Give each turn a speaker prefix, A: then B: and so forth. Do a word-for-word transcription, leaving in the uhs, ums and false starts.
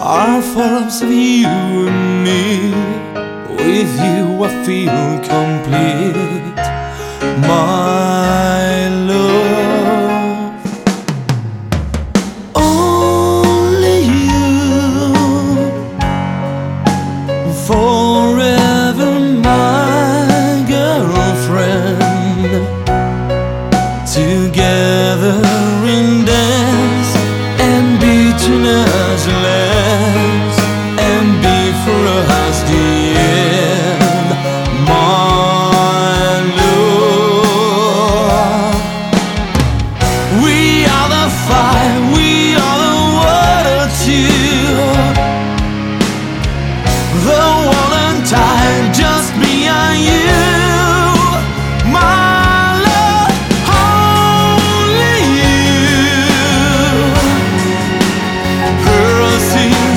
A: are forms of you and me. With you I feel complete, my love. Only you, forever my girlfriend. Together in dance and between us lands, and before us the end, my love. We are the fire, we are the water too, the wall and tide just behind you, my see